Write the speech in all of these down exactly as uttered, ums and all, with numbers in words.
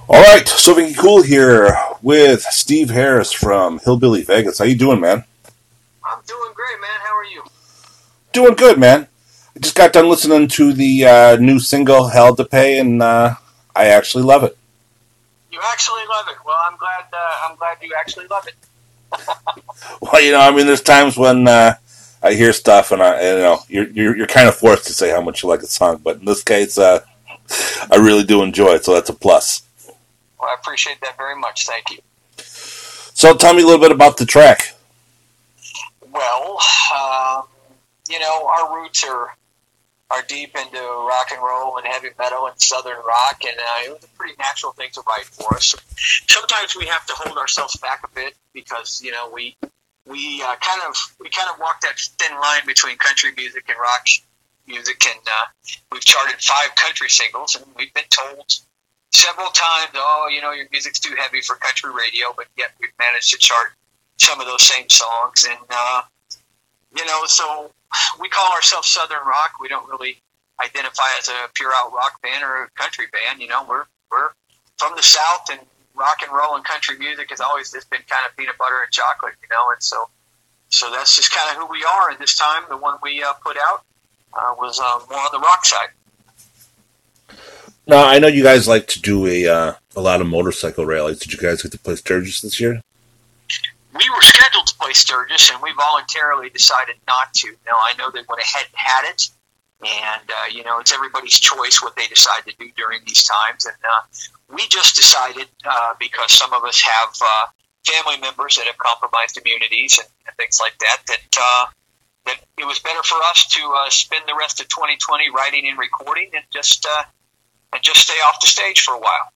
All right, so Vinky Cool here with Steve Harris from Hillbilly Vegas. How you doing, man? I'm doing great, man. How are you? Doing good, man. I just got done listening to the uh, new single "Hell to Pay," and uh, I actually love it. You actually love it. Well, I'm glad. Uh, I'm glad you actually love it. Well, you know, I mean, there's times when uh, I hear stuff, and I, you know, you're you're, you're kind of forced to say how much you like a song. But in this case, uh, I really do enjoy it, so that's a plus. Well, I appreciate that very much. Thank you. So, tell me a little bit about the track. Well, um, you know, our roots are are deep into rock and roll and heavy metal and southern rock, and uh, it was a pretty natural thing to write for us. Sometimes we have to hold ourselves back a bit because you know we we uh, kind of we kind of walk that thin line between country music and rock music, and uh, we've charted five country singles, and we've been told several times, oh, you know, your music's too heavy for country radio, but yet we've managed to chart some of those same songs. And, uh, you know, so we call ourselves Southern Rock. We don't really identify as a pure out rock band or a country band. You know, we're we're from the South, and rock and roll and country music has always just been kind of peanut butter and chocolate, you know, and so so that's just kind of who we are. And this time, the one we uh, put out uh, was uh, more on the rock side. Now, I know you guys like to do a uh, a lot of motorcycle rallies. Did you guys get to play Sturgis this year? We were scheduled to play Sturgis, and we voluntarily decided not to. Now, I know they went ahead and had it, and, uh, you know, it's everybody's choice what they decide to do during these times. And uh, we just decided, uh, because some of us have uh, family members that have compromised immunities and, and things like that, that, uh, that it was better for us to uh, spend the rest of twenty twenty writing and recording and just... Uh, and just stay off the stage for a while.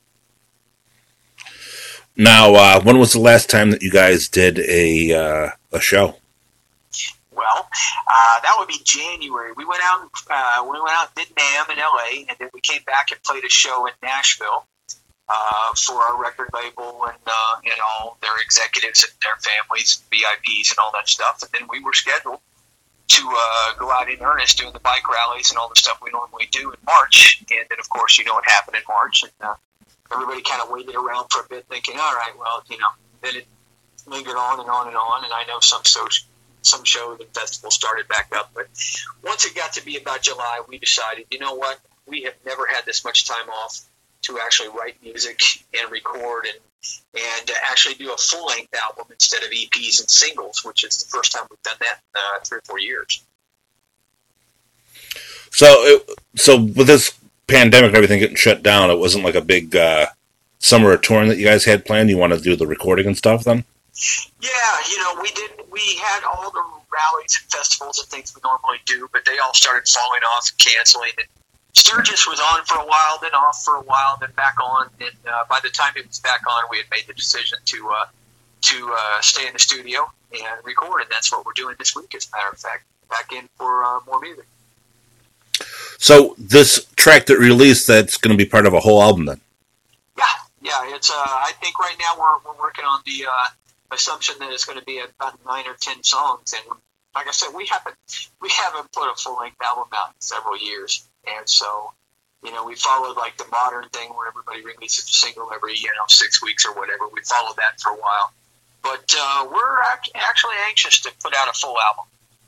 Now, uh, when was the last time that you guys did a uh, a show? Well, uh, that would be January. We went out. Uh, we went out and did NAMM in L A, and then we came back and played a show in Nashville uh, for our record label and uh, and all their executives and their families, V I Ps, and all that stuff. And then we were scheduled to uh, go out in earnest doing the bike rallies and all the stuff we normally do in March. And then, of course, you know what happened in March. And uh, everybody kind of waited around for a bit thinking, all right, well, you know, then it lingered on and on and on. And I know some so, some shows and festivals started back up. But once it got to be about July, we decided, you know what, we have never had this much time off to actually write music and record and and uh, actually do a full-length album instead of E Ps and singles, which is the first time we've done that in uh, three or four years. So, it, so with this pandemic and everything getting shut down, it wasn't like a big uh, summer touring that you guys had planned? You want to do the recording and stuff then? Yeah, you know, we did. We had all the rallies and festivals and things we normally do, but they all started falling off and canceling. And Sturgis was on for a while, then off for a while, then back on. And uh, by the time it was back on, we had made the decision to uh, to uh, stay in the studio and record, and that's what we're doing this week, as a matter of fact. Back in for uh, more music. So this track that released, that's going to be part of a whole album then? Yeah, yeah. It's. Uh, I think right now we're we're working on the uh, assumption that it's going to be about nine or ten songs, and like I said, we haven't we haven't put a full length album out in several years. And so, you know, we followed like the modern thing where everybody releases a single every, you know, six weeks or whatever. We followed that for a while. But uh, we're actually anxious to put out a full album.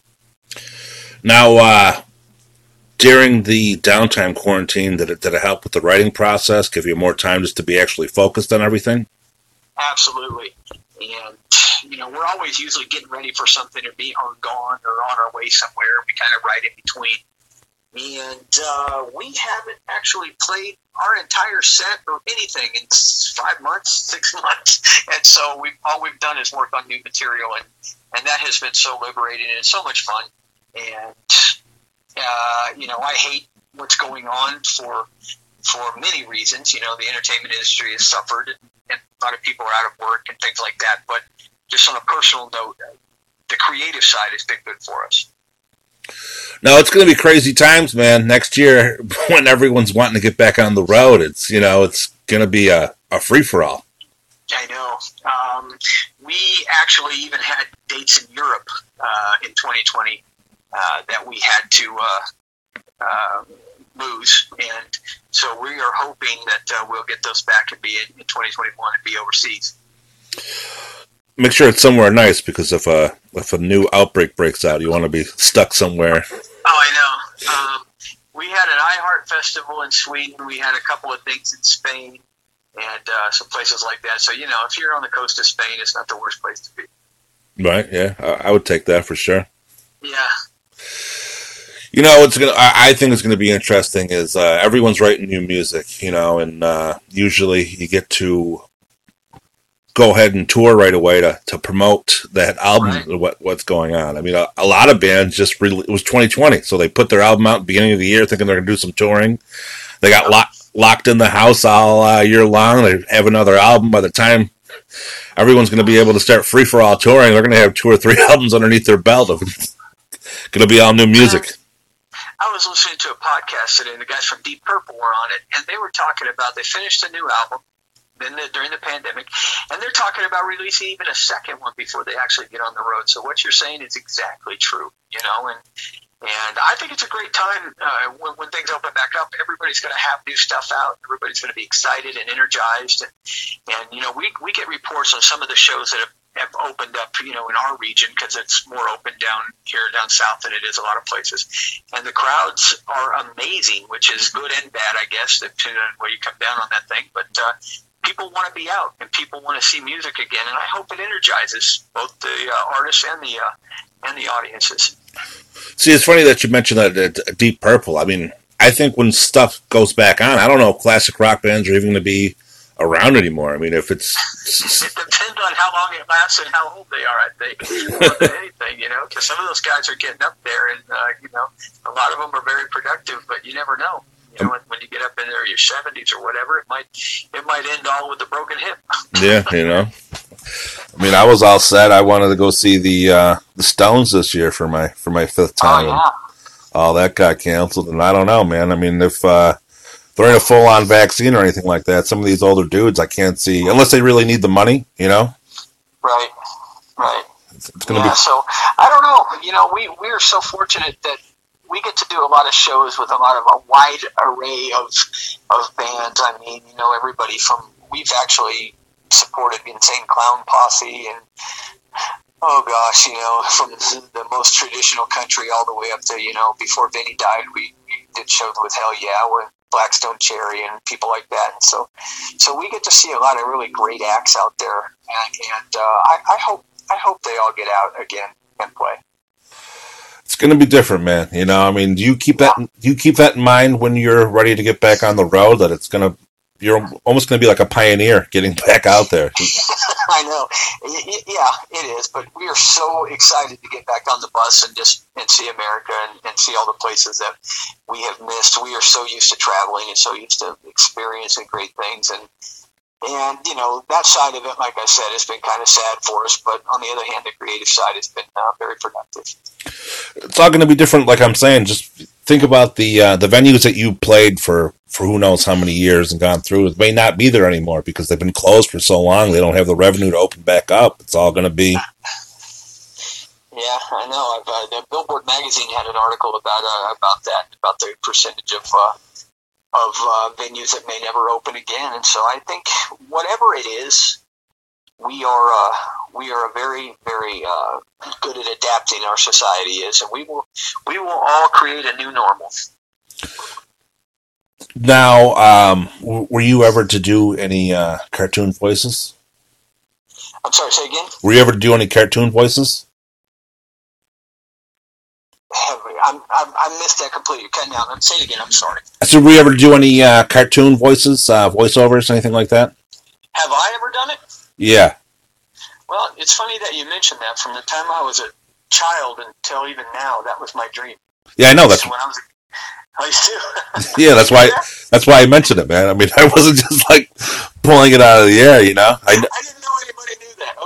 Now, uh, during the downtime quarantine, did it, did it help with the writing process, give you more time just to be actually focused on everything? Absolutely. And, you know, we're always usually getting ready for something or being or gone or on our way somewhere. We kind of write in between. And uh, we haven't actually played our entire set or anything in five months, six months. And so we all we've done is work on new material, and, and that has been so liberating and so much fun. And, uh, you know, I hate what's going on for for many reasons. You know, the entertainment industry has suffered, and, and a lot of people are out of work and things like that. But just on a personal note, the creative side has been good for us. No, it's going to be crazy times, man. Next year, when everyone's wanting to get back on the road, it's, you know, it's going to be a, a free-for-all. I know. Um, we actually even had dates in Europe uh, in twenty twenty uh, that we had to uh, uh, lose, and so we are hoping that uh, we'll get those back and be in, in twenty twenty-one and be overseas. Make sure it's somewhere nice, because if a if a new outbreak breaks out, you want to be stuck somewhere. Oh, I know. Um, we had an iHeart Festival in Sweden. We had a couple of things in Spain and uh, some places like that. So, you know, if you're on the coast of Spain, it's not the worst place to be. Right, yeah. I, I would take that for sure. Yeah. You know, it's gonna. I, I think it's going to be interesting is uh, everyone's writing new music, you know, and uh, usually you get to go ahead and tour right away to, to promote that album, right. what what's going on. I mean, a, a lot of bands just, re- it was twenty twenty, so they put their album out at the beginning of the year thinking they're going to do some touring. They got locked locked in the house all uh, year long. They have another album. By the time everyone's going to be able to start free-for-all touring, they're going to have two or three albums underneath their belt. It's going to be all new music. I was listening to a podcast today, and the guys from Deep Purple were on it, and they were talking about they finished a new album then the, during the pandemic, and they're talking about releasing even a second one before they actually get on the road. So what you're saying is exactly true, you know, and and I think it's a great time uh, when, when things open back up. Everybody's going to have new stuff out. Everybody's going to be excited and energized, and, and you know, we we get reports on some of the shows that have have opened up, you know, in our region, because it's more open down here, down south, than it is a lot of places. And the crowds are amazing, which is good and bad, I guess, depending on where you come down on that thing. But uh, people want to be out, and people want to see music again, and I hope it energizes both the uh, artists and the uh, and the audiences. See, it's funny that you mentioned that uh, Deep Purple. I mean, I think when stuff goes back on, I don't know if classic rock bands are even going to be around anymore. I mean, if it's... It depends on how long it lasts and how old they are, I think, more than anything, you know, because some of those guys are getting up there, and, uh, you know, a lot of them are very productive, but you never know. You know, when, when you get up in there, your seventies or whatever, it might it might end all with a broken hip. Yeah, you know. I mean, I was all set. I wanted to go see the uh, the Stones this year for my for my fifth time. Oh, yeah. All that got canceled, and I don't know, man. I mean, if uh, they're in a full-on vaccine or anything like that, some of these older dudes, I can't see, unless they really need the money, you know? Right, right. It's, it's gonna yeah, be... so, I don't know. You know, we, we are so fortunate that we get to do a lot of shows with a lot of a wide array of of bands. I mean, you know, everybody from, we've actually supported Insane Clown Posse and, oh gosh, you know, from the most traditional country all the way up to, you know, before Vinny died, we, we did shows with Hell Yeah, with Blackstone Cherry and people like that. And so, so we get to see a lot of really great acts out there, and, and uh, I, I hope I hope they all get out again and play. It's going to be different, man. You know, I mean, do you keep that? Do you keep that in mind when you're ready to get back on the road? That it's going to, you're almost going to be like a pioneer getting back out there. I know, yeah, it is. But we are so excited to get back on the bus and just and see America and, and see all the places that we have missed. We are so used to traveling and so used to experiencing great things, and and you know, that side of it, like I said, has been kind of sad for us. But on the other hand, the creative side has been uh, very productive. It's all going to be different, like I'm saying. Just think about the uh, the venues that you played for, for who knows how many years and gone through. It may not be there anymore because they've been closed for so long. They don't have the revenue to open back up. It's all going to be... Yeah, I know. I've, uh, the Billboard magazine had an article about uh, about that, about the percentage of uh, of uh, venues that may never open again. And so I think whatever it is, we are uh, we are very very uh, good at adapting. Our society is, and we will we will all create a new normal. Now, um, were you ever to do any uh, cartoon voices? I'm sorry, say again? Were you ever to do any cartoon voices? I'm, I'm, I missed that completely. Cut down. Let's say it again. I'm sorry. So, were you ever to do any uh, cartoon voices, uh, voiceovers, anything like that? Have I ever done it? Yeah. Well, it's funny that you mentioned that. From the time I was a child until even now, that was my dream. Yeah, I know. That's so when I was a I do. Yeah, that's why. That's why I mentioned it, man. I mean, I wasn't just like pulling it out of the air, you know. I, I didn't know anybody knew that.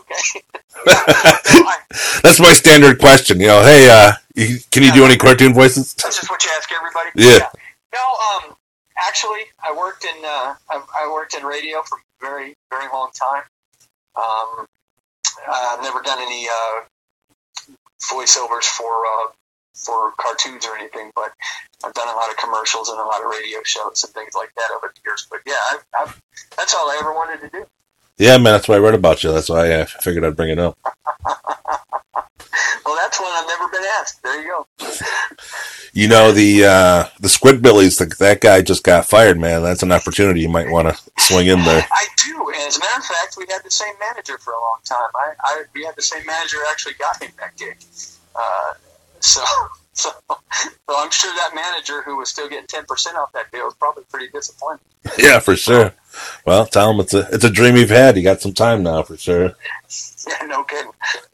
Okay. That's my standard question. You know, hey, uh, you, can you do any cartoon voices? That's just what you ask everybody. Yeah. yeah. No, um, actually, I worked in uh, I, I worked in radio for a very very long time. Um, I've never done any uh, voiceovers for. Uh, for cartoons or anything, but I've done a lot of commercials and a lot of radio shows and things like that over the years. But yeah, I've, I've, that's all I ever wanted to do. Yeah, man, that's why I read about you. That's why I figured I'd bring it up. Well, that's one I've never been asked. There you go. You know, the uh, the Squidbillies, the, that guy just got fired, man. That's an opportunity you might want to swing in there. I do. And as a matter of fact, we had the same manager for a long time. I, I We had the same manager who actually got him that gig. Uh, so, so, so I'm sure that manager who was still getting ten percent off that deal was probably pretty disappointed. Yeah, for sure. Well, tell him it's a, it's a dream you've had. You got some time now, for sure. Yeah, no kidding.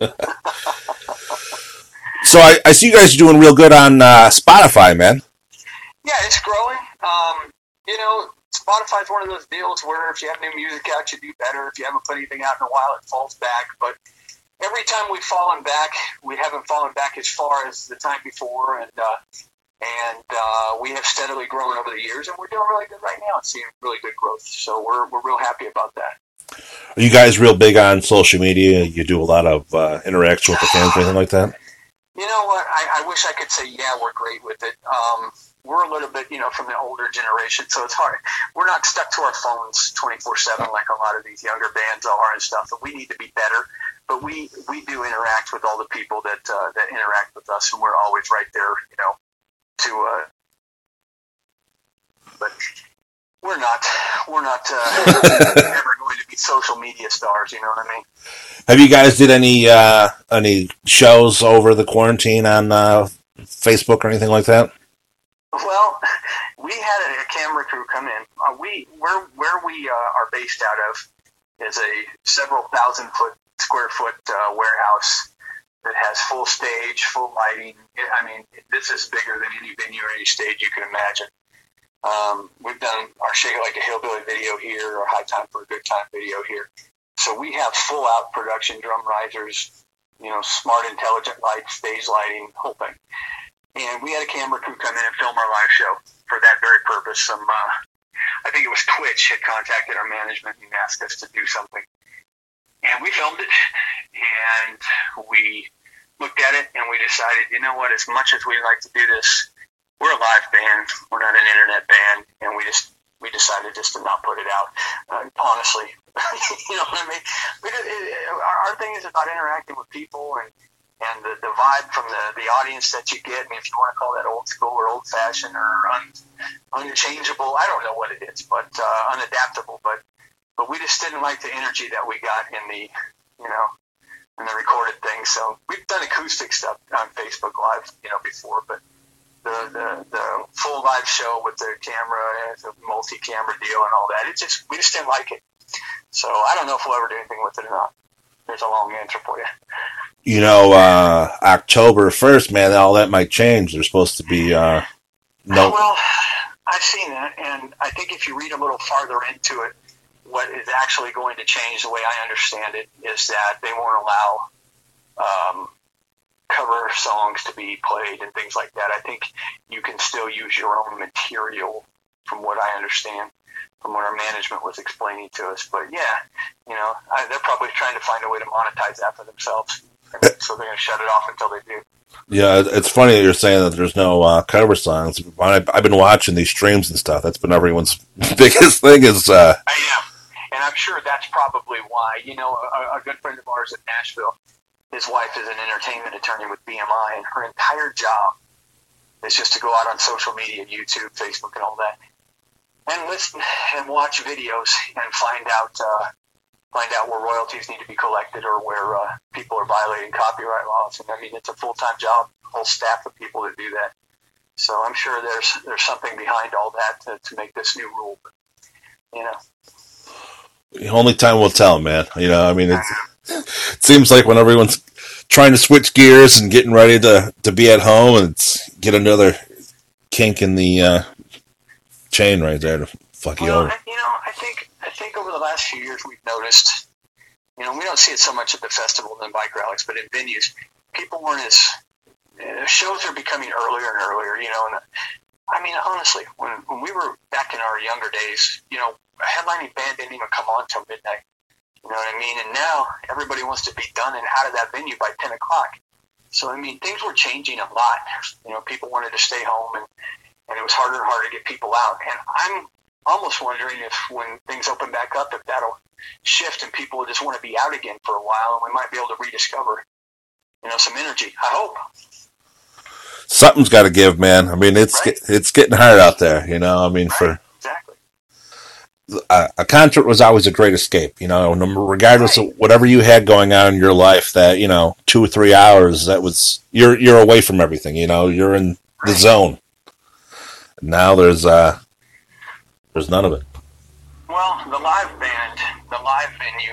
So I, I see you guys are doing real good on uh, Spotify, man. Yeah, it's growing. Um, you know, Spotify's one of those deals where if you have new music out, you do better. If you haven't put anything out in a while, it falls back. But every time we've fallen back, we haven't fallen back as far as the time before, and uh, and uh, we have steadily grown over the years, and we're doing really good right now. It's seeing really good growth, so we're we're real happy about that. Are you guys real big on social media? You do a lot of uh, interaction with the fans or anything like that? You know what? I, I wish I could say, yeah, we're great with it. Um, we're a little bit, you know, from the older generation, so it's hard. We're not stuck to our phones twenty-four seven like a lot of these younger bands are and stuff, but we need to be better. But we, we do interact with all the people that uh, that interact with us, and we're always right there, you know, to... Uh, but we're not, we're not uh, ever going to be social media stars, you know what I mean? Have you guys did any uh, any shows over the quarantine on uh, Facebook or anything like that? Well, we had a, a camera crew come in. Uh, we where where we uh, are based out of is a several thousand foot square foot uh, warehouse that has full stage, full lighting. I mean, this is bigger than any venue or any stage you can imagine. Um, we've done our Shake It Like a Hillbilly video here, or High Time for a Good Time video here. So we have full-out production, drum risers, you know, smart, intelligent lights, stage lighting, whole thing. And we had a camera crew come in and film our live show for that very purpose. Some, uh, I think it was Twitch had contacted our management and asked us to do something. And we filmed it, and we looked at it, and we decided, you know what, as much as we'd like to do this, we're a live band, we're not an internet band, and we just we decided just to not put it out, uh, honestly. You know what I mean? Because it, it, our, our thing is about interacting with people and, and the, the vibe from the, the audience that you get. I mean, if you want to call that old school or old fashioned or un, unchangeable, I don't know what it is, but uh, unadaptable. But but we just didn't like the energy that we got in the, you know, in the recorded thing. So we've done acoustic stuff on Facebook Live, you know, before, but The, the the full live show with the camera, the multi-camera deal and all that. It just we just didn't like it. So I don't know if we'll ever do anything with it or not. There's a long answer for you. You know, uh, October first, man, all that might change. There's supposed to be uh, no. Well, I've seen that, and I think if you read a little farther into it, what is actually going to change, the way I understand it, is that they won't allow Um, cover songs to be played and things like that. I think you can still use your own material, from what I understand, from what our management was explaining to us. But yeah, you know, I, they're probably trying to find a way to monetize that for themselves, and so they're going to shut it off until they do. Yeah, it's funny that you're saying that there's no uh, cover songs. I've, I've been watching these streams and stuff. That's been everyone's biggest thing is... Uh... I am, and I'm sure that's probably why. You know, a, a good friend of ours in Nashville, his wife is an entertainment attorney with B M I, and her entire job is just to go out on social media, YouTube, Facebook, and all that, and listen and watch videos and find out uh, find out where royalties need to be collected or where uh, people are violating copyright laws. And I mean, it's a full-time job, a whole staff of people that do that. So I'm sure there's there's something behind all that to, to make this new rule. But, you know, only time will tell, man. You know, I mean, it's. It seems like when everyone's trying to switch gears and getting ready to, to be at home and it's, get another kink in the uh, chain right there to fuck you well, over. You know, I think I think over the last few years we've noticed, you know, we don't see it so much at the festival and bike rallies, but in venues, people weren't as, uh, shows are becoming earlier and earlier, you know, and I mean, honestly, when, when we were back in our younger days, you know, a headlining band didn't even come on till midnight. You know what I mean? And now everybody wants to be done and out of that venue by ten o'clock. So, I mean, things were changing a lot. You know, people wanted to stay home, and, and it was harder and harder to get people out. And I'm almost wondering if when things open back up, if that'll shift and people will just want to be out again for a while, and we might be able to rediscover, you know, some energy. I hope. Something's got to give, man. I mean, it's Right. it's getting hard out there, you know. I mean, Right. for Exactly. a, a concert was always a great escape, you know, regardless Right. of whatever you had going on in your life. That, you know, two or three hours, that was you're you're away from everything, you know. You're in the Right. zone. Now there's uh there's none of it. Well, the live band, the live venue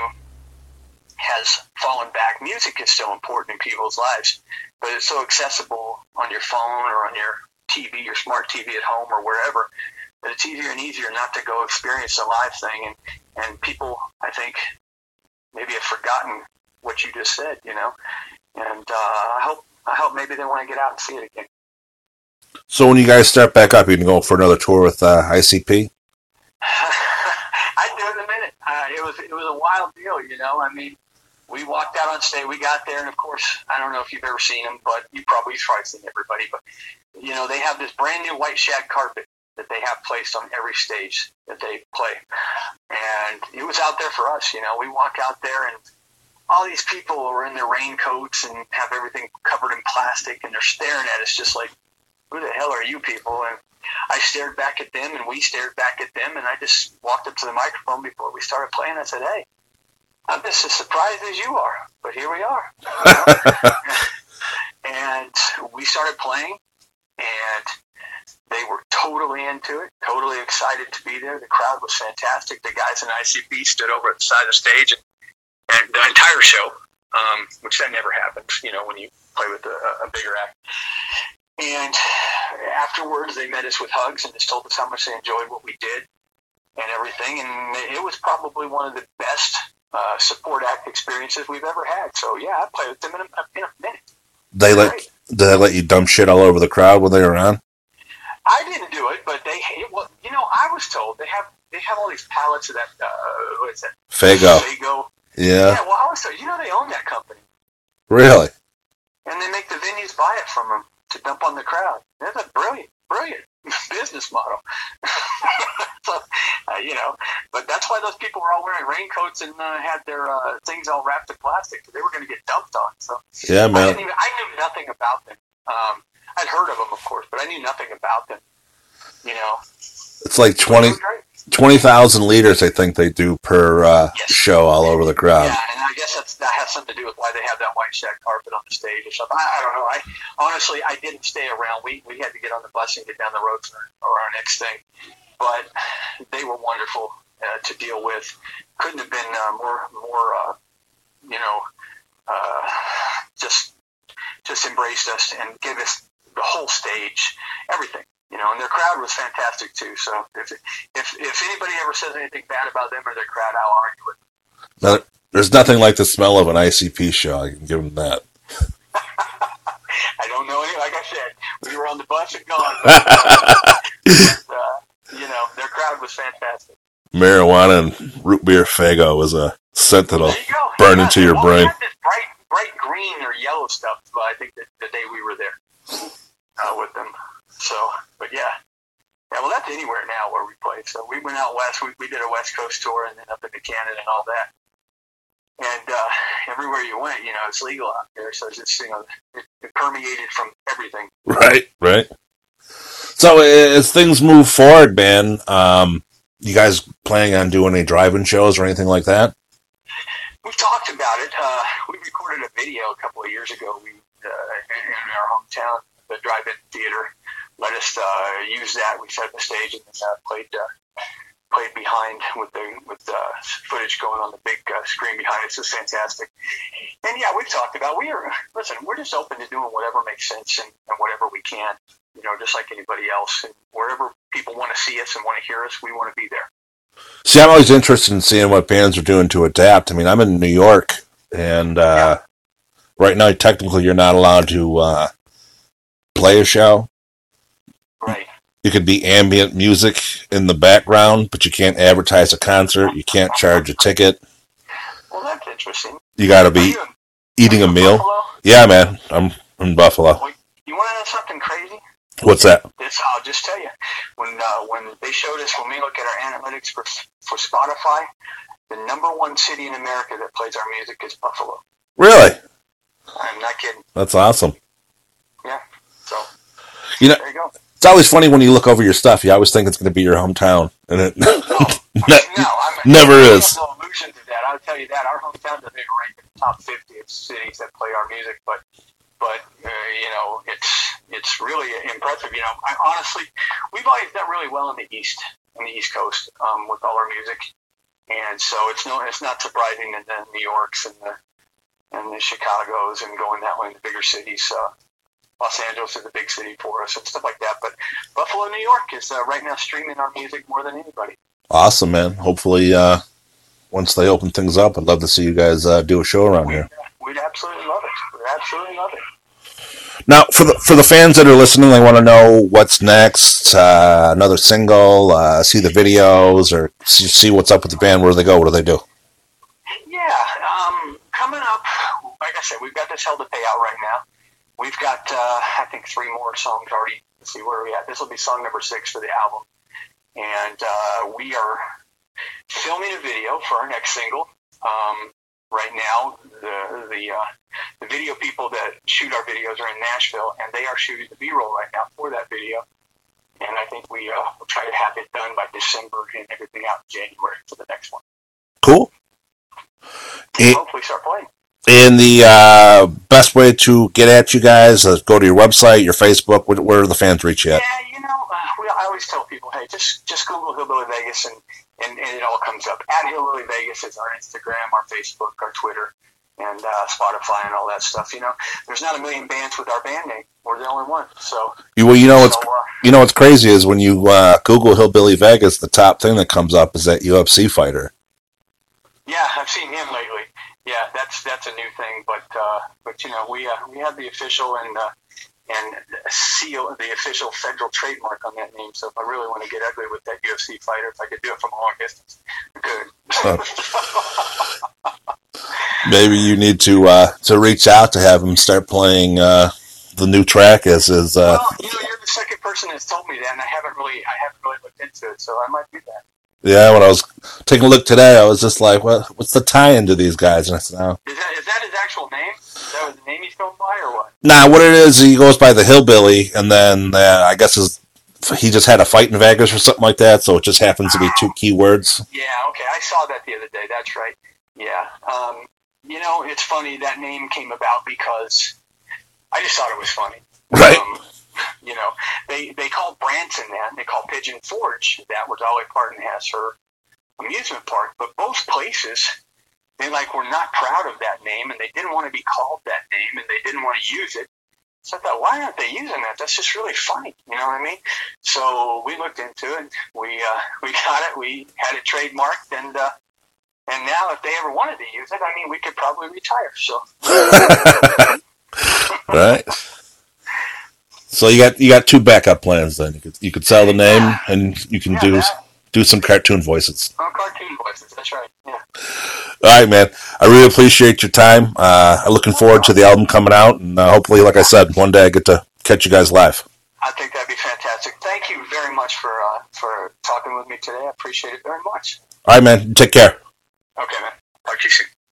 has fallen back. Music is still important in people's lives, but it's so accessible on your phone or on your T V, your smart T V at home or wherever, that it's easier and easier not to go experience the live thing. And, and people, I think, maybe have forgotten what you just said, you know. And uh, I hope I hope maybe they want to get out and see it again. So when you guys start back up, you can go for another tour with uh, I C P? I'd do it in a minute. Uh, it was it was a wild deal, you know. I mean, we walked out on stage. We got there, and of course, I don't know if you've ever seen them, but you probably you've probably seen everybody. But you know, they have this brand new white shag carpet that they have placed on every stage that they play, and it was out there for us. You know, we walk out there, and all these people are in their raincoats and have everything covered in plastic, and they're staring at us just like, who the hell are you people? And I stared back at them, and we stared back at them, and I just walked up to the microphone before we started playing. I said, hey, I'm just as surprised as you are, but here we are. You know? And we started playing, and they were totally into it, totally excited to be there. The crowd was fantastic. The guys in I C P stood over at the side of the stage, and, and the entire show, um, which that never happens, you know, when you play with a, a bigger act. And afterwards, they met us with hugs and just told us how much they enjoyed what we did and everything. And it was probably one of the best uh, support act experiences we've ever had. So, yeah, I played with them in a, in a minute. They let Great. Did they let you dump shit all over the crowd when they were on? I didn't do it, but they, it, well, you know, I was told they have they have all these pallets of that, uh, what is that? Fago. Fago. Yeah. Yeah, well, I was told, you know, they own that company. Really? And they make the venues buy it from them to dump on the crowd. That's a brilliant, brilliant business model. So, uh, you know, but that's why those people were all wearing raincoats and uh, had their uh, things all wrapped in plastic. They were going to get dumped on. So Yeah, I, man. didn't even, I knew nothing about them. Um, I'd heard of them, of course, but I knew nothing about them. You know, It's like twenty twenty thousand liters, I think they do per uh, Yes. show all over the crowd. Yeah, and I guess that's, that has something to do with why they have that white shag carpet on the stage or something. I, I don't know. I honestly, I didn't stay around. We we had to get on the bus and get down the road for, for our next thing. But they were wonderful uh, to deal with. Couldn't have been uh, more more uh, you know uh, just just embraced us and gave us the whole stage, everything. You know, and their crowd was fantastic too. So if if if anybody ever says anything bad about them or their crowd, I'll argue with them. Now, there's nothing like the smell of an I C P show. I can give them that. I don't know any. Like I said, we were on the bus and gone. But, uh, you know, their crowd was fantastic. Marijuana and root beer Fago was a scent that'll There you go. burn Yeah, into your well, brain. We had this bright, bright green or yellow stuff. But I think that the day we were there uh, with them. So, but yeah, yeah. Well, that's anywhere now where we play. So we went out west. We we did a West Coast tour and then up into Canada and all that. And uh, everywhere you went, you know, it's legal out there. So it's just, you know, it, it permeated from everything. Right, right. So as things move forward, man, um, you guys planning on doing any drive-in shows or anything like that? We've talked about it. Uh, we recorded a video a couple of years ago. We uh, in, in our hometown, the drive-in theater, let us uh, use that. We set up a stage and uh, played uh, played behind with the with uh, footage going on the big uh, screen behind us. It was fantastic. And yeah, we've talked about we are listen. We're just open to doing whatever makes sense and, and whatever we can. You know, just like anybody else. And wherever people want to see us and want to hear us, we want to be there. See, I'm always interested in seeing what bands are doing to adapt. I mean, I'm in New York, and uh, Yeah. right now, technically, you're not allowed to uh, play a show. Right. You could be ambient music in the background, but you can't advertise a concert. You can't charge a ticket. Well, that's interesting. You got to Are be you, eating are a you meal. Buffalo? Yeah, man. I'm in Buffalo. Well, you want to know something crazy? What's that? This I'll just tell you. When uh, when they showed us, when we look at our analytics for for Spotify, the number one city in America that plays our music is Buffalo. Really? I'm not kidding. That's awesome. Yeah. So you know, there you go. It's always funny when you look over your stuff. You always think it's going to be your hometown, and it oh, ne- no, I'm, never I is. have no illusion to that. I'll tell you that our hometown doesn't even rank in the top fifty of cities that play our music, but. But, uh, you know, it's it's really impressive. You know, I, honestly, we've always done really well in the East, on the East Coast, um, with all our music. And so it's no, it's not surprising that the New Yorks and the and the Chicagos and going that way in the bigger cities. Uh, Los Angeles is a big city for us and stuff like that. But Buffalo, New York is uh, right now streaming our music more than anybody. Awesome, man. Hopefully, uh, once they open things up, I'd love to see you guys uh, do a show around we'd, here. We'd absolutely love it. We'd absolutely love it. Now, for the for the fans that are listening, they want to know what's next. Uh, another single, uh, see the videos, or see, see what's up with the band. Where do they go? What do they do? Yeah, um, coming up, like I said, we've got this Hell to Pay out right now. We've got, uh, I think, three more songs already. Let's see, where are we at? This will be song number six for the album. And uh, we are filming a video for our next single. Um, right now, the the, uh, the video people that shoot our videos are in Nashville, and they are shooting the B-roll right now for that video. And I think we uh, will try to have it done by December and everything out in January for the next one. Cool. And it, hopefully start playing. And the uh, best way to get at you guys is go to your website, your Facebook. Where, where do the fans reach you at? Yeah, you know, uh, we, I always tell people, hey, just just Google Hillbilly Vegas, and, and, and it all comes up. At Hillbilly Vegas is our Instagram, our Facebook, our Twitter, and uh, Spotify, and all that stuff. You know, there's not a million bands with our band name. We're the only one. So, you, well, you know what's so, uh, you know what's crazy is when you uh, Google Hillbilly Vegas, the top thing that comes up is that U F C fighter. Yeah, I've seen him lately. Yeah, that's that's a new thing, but uh, but you know we uh, we have the official and uh, and seal the official federal trademark on that name. So if I really want to get ugly with that U F C fighter, if I could do it from a long distance, I could. Maybe you need to uh, to reach out to have him start playing uh, the new track as is. Uh, well, you know, you're the second person that's told me that, and I haven't really I haven't really looked into it, so I might do that. Yeah, when I was taking a look today, I was just like, "What? What's the tie-in to these guys?" And I said, "No." Is that is that his actual name? Is that the name he's going by, or what? Nah, what it is, he goes by the Hillbilly, and then uh, I guess his, he just had a fight in Vegas or something like that, so it just happens to be two keywords. Yeah, okay, I saw that the other day. That's right. Yeah, um, you know, it's funny that name came about because I just thought it was funny. Right. Um, You know, they they called Branson that. They called Pigeon Forge that, where Dolly Parton has her amusement park. But both places, they like were not proud of that name, and they didn't want to be called that name, and they didn't want to use it. So I thought, why aren't they using that? That's just really funny. You know what I mean? So we looked into it. We uh, we got it. We had it trademarked, and uh, and now if they ever wanted to use it, I mean, we could probably retire. So. Right. So you got you got two backup plans then. You could you could sell the name yeah. and you can yeah, do that. do some cartoon voices. Oh, cartoon voices. That's right. Yeah. All right, man. I really appreciate your time. Uh, I'm looking forward to the album coming out, and uh, hopefully, like I said, one day I get to catch you guys live. I think that'd be fantastic. Thank you very much for uh, for talking with me today. I appreciate it very much. All right, man. Take care. Okay, man. Talk to you soon.